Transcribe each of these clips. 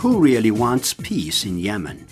Who really wants peace in Yemen?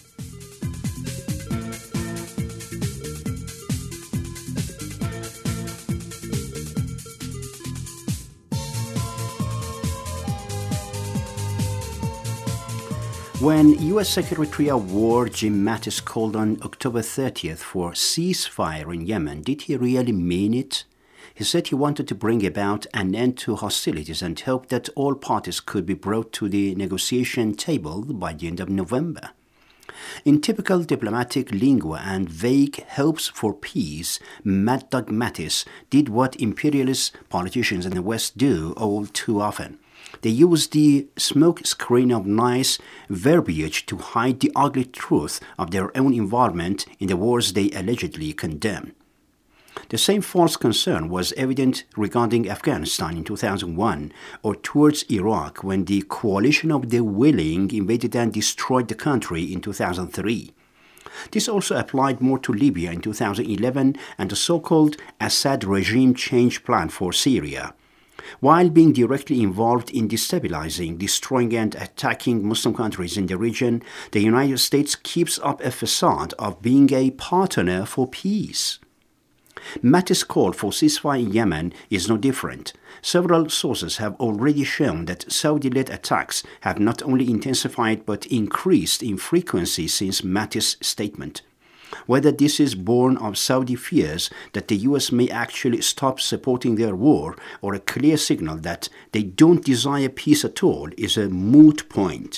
When U.S. Secretary of War Jim Mattis called on October 30th for ceasefire in Yemen, did he really mean it? He said he wanted to bring about an end to hostilities and hoped that all parties could be brought to the negotiation table by the end of November. In typical diplomatic lingua and vague hopes for peace, Mad Dog Mattis did what imperialist politicians in the West do all too often. They use the smoke screen of nice verbiage to hide the ugly truth of their own involvement in the wars they allegedly condemn. The same false concern was evident regarding Afghanistan in 2001 or towards Iraq when the coalition of the willing invaded and destroyed the country in 2003. This also applied more to Libya in 2011 and the so-called Assad regime change plan for Syria. While being directly involved in destabilizing, destroying and attacking Muslim countries in the region, the United States keeps up a facade of being a partner for peace. Mattis' call for ceasefire in Yemen is no different. Several sources have already shown that Saudi-led attacks have not only intensified but increased in frequency since Mattis' statement. Whether this is born of Saudi fears that the U.S. may actually stop supporting their war or a clear signal that they don't desire peace at all is a moot point.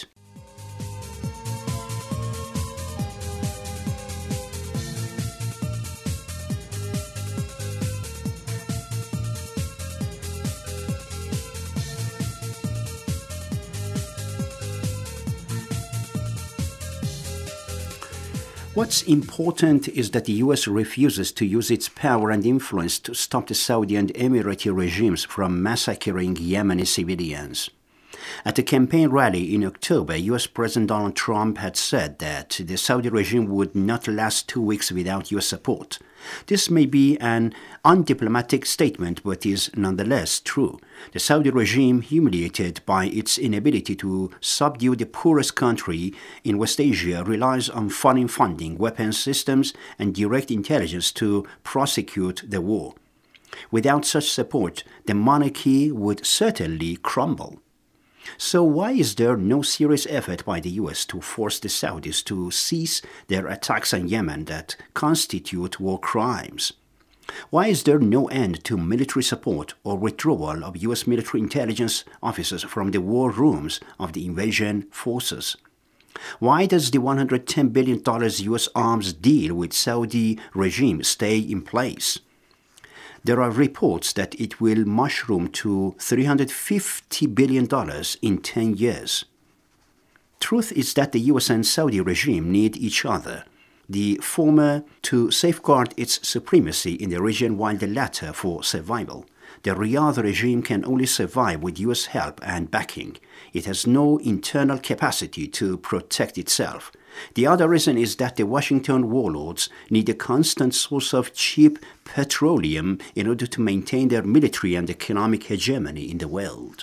What's important is that the U.S. refuses to use its power and influence to stop the Saudi and Emirati regimes from massacring Yemeni civilians. At a campaign rally in October, U.S. President Donald Trump had said that the Saudi regime would not last 2 weeks without U.S. support. This may be an undiplomatic statement, but is nonetheless true. The Saudi regime, humiliated by its inability to subdue the poorest country in West Asia, relies on foreign funding, weapons systems, and direct intelligence to prosecute the war. Without such support, the monarchy would certainly crumble. So why is there no serious effort by the U.S. to force the Saudis to cease their attacks on Yemen that constitute war crimes? Why is there no end to military support or withdrawal of U.S. military intelligence officers from the war rooms of the invasion forces? Why does the $110 billion U.S. arms deal with Saudi regime stay in place? There are reports that it will mushroom to $350 billion in 10 years. Truth is that the U.S. and Saudi regime need each other, the former to safeguard its supremacy in the region while the latter for survival. The Riyadh regime can only survive with U.S. help and backing. It has no internal capacity to protect itself. The other reason is that the Washington warlords need a constant source of cheap petroleum in order to maintain their military and economic hegemony in the world.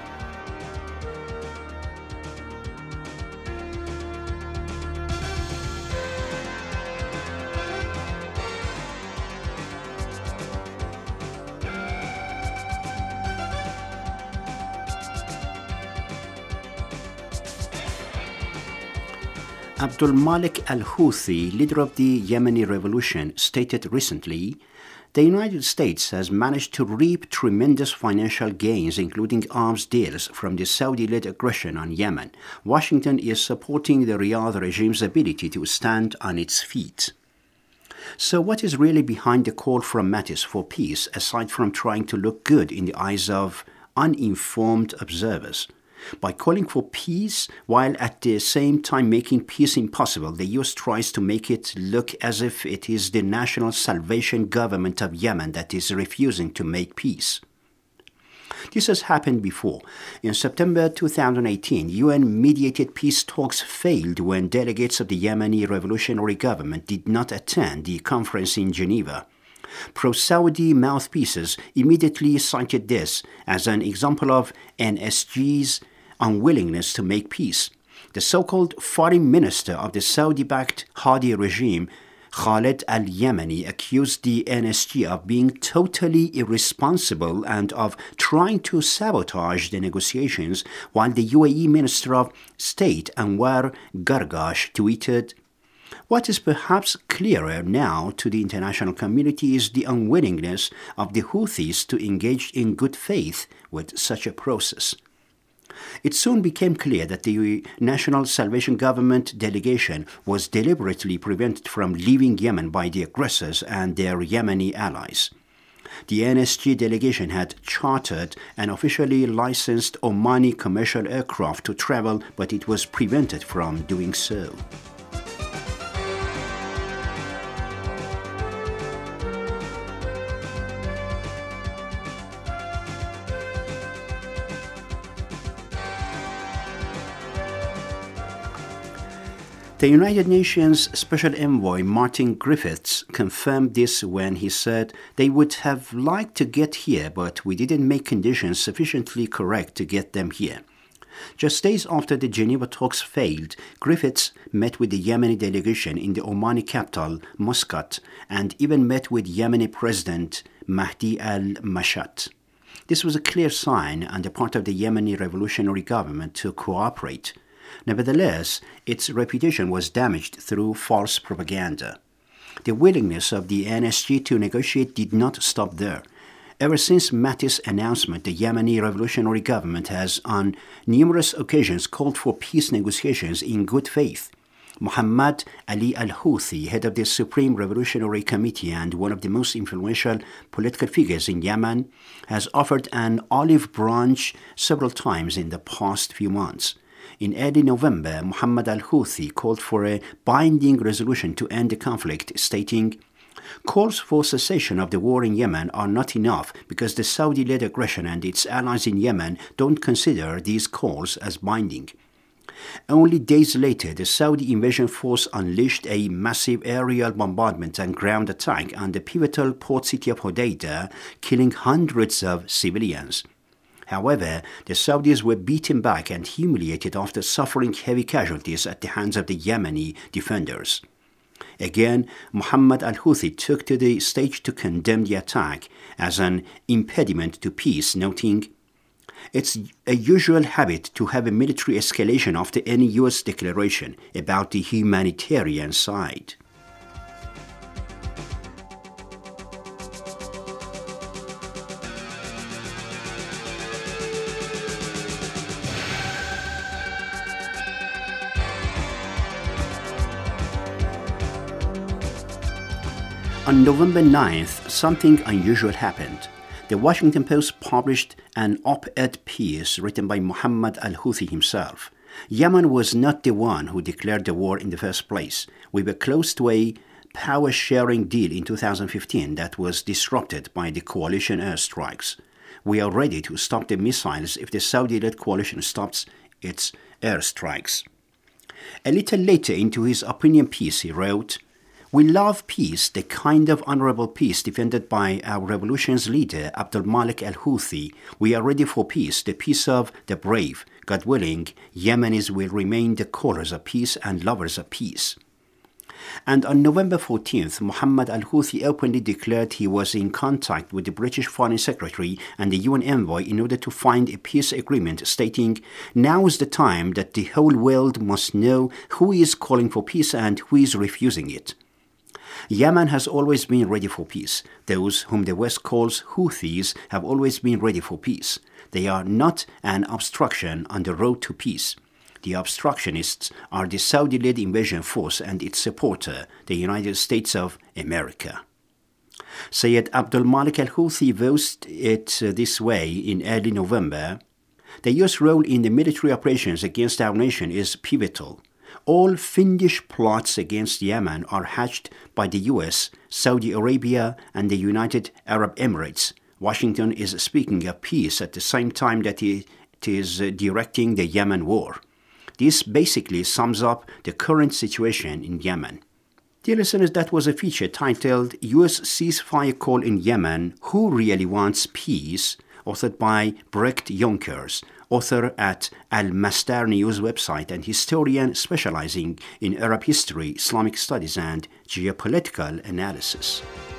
Abdul Malik al-Houthi, leader of the Yemeni revolution, stated recently, "The United States has managed to reap tremendous financial gains, including arms deals, from the Saudi-led aggression on Yemen. Washington is supporting the Riyadh regime's ability to stand on its feet." So what is really behind the call from Mattis for peace, aside from trying to look good in the eyes of uninformed observers? By calling for peace, while at the same time making peace impossible, the U.S. tries to make it look as if it is the National Salvation Government of Yemen that is refusing to make peace. This has happened before. In September 2018, UN-mediated peace talks failed when delegates of the Yemeni revolutionary government did not attend the conference in Geneva. Pro-Saudi mouthpieces immediately cited this as an example of NSG's unwillingness to make peace. The so-called foreign minister of the Saudi-backed Hadi regime, Khaled al-Yemeni, accused the NSG of being totally irresponsible and of trying to sabotage the negotiations, while the UAE Minister of State Anwar Gargash tweeted, "What is perhaps clearer now to the international community is the unwillingness of the Houthis to engage in good faith with such a process." It soon became clear that the National Salvation Government delegation was deliberately prevented from leaving Yemen by the aggressors and their Yemeni allies. The NSG delegation had chartered an officially licensed Omani commercial aircraft to travel, but it was prevented from doing so. The United Nations Special Envoy Martin Griffiths confirmed this when he said, "They would have liked to get here, but we didn't make conditions sufficiently correct to get them here." Just days after the Geneva talks failed, Griffiths met with the Yemeni delegation in the Omani capital, Muscat, and even met with Yemeni President Mahdi al-Mashat. This was a clear sign on the part of the Yemeni revolutionary government to cooperate. Nevertheless, its reputation was damaged through false propaganda. The willingness of the NSG to negotiate did not stop there. Ever since Mattis' announcement, the Yemeni revolutionary government has on numerous occasions called for peace negotiations in good faith. Muhammad Ali al-Houthi, head of the Supreme Revolutionary Committee and one of the most influential political figures in Yemen, has offered an olive branch several times in the past few months. In early November, Muhammad al-Houthi called for a binding resolution to end the conflict, stating, "Calls for cessation of the war in Yemen are not enough because the Saudi-led aggression and its allies in Yemen don't consider these calls as binding." Only days later, the Saudi invasion force unleashed a massive aerial bombardment and ground attack on the pivotal port city of Hodeidah, killing hundreds of civilians. However, the Saudis were beaten back and humiliated after suffering heavy casualties at the hands of the Yemeni defenders. Again, Muhammad al-Houthi took to the stage to condemn the attack as an impediment to peace, noting, "It's a usual habit to have a military escalation after any U.S. declaration about the humanitarian side." On November 9th, something unusual happened. The Washington Post published an op-ed piece written by Muhammad al-Houthi himself. Yemen was not the one who declared the war in the first place. We were close to a power-sharing deal in 2015 that was disrupted by the coalition airstrikes. We are ready to stop the missiles if the Saudi-led coalition stops its airstrikes. A little later into his opinion piece, he wrote, "We love peace, the kind of honorable peace defended by our revolution's leader, Abdul Malik al-Houthi. We are ready for peace, the peace of the brave. God willing, Yemenis will remain the callers of peace and lovers of peace." And on November 14th, Muhammad al-Houthi openly declared he was in contact with the British Foreign Secretary and the UN envoy in order to find a peace agreement, stating, "Now is the time that the whole world must know who is calling for peace and who is refusing it." Yemen has always been ready for peace. Those whom the West calls Houthis have always been ready for peace. They are not an obstruction on the road to peace. The obstructionists are the Saudi-led invasion force and its supporter, the United States of America. Sayyid Abdul Malik al-Houthi voiced it this way in early November. "The U.S. role in the military operations against our nation is pivotal. All fiendish plots against Yemen are hatched by the U.S., Saudi Arabia, and the United Arab Emirates. Washington is speaking of peace at the same time that it is directing the Yemen war." This basically sums up the current situation in Yemen. Dear listeners, that was a feature titled U.S. Ceasefire Call in Yemen, Who Really Wants Peace?, authored by Brecht Jonkers. author at Al-Masdar News website and historian specializing in Arab history, Islamic studies, and geopolitical analysis.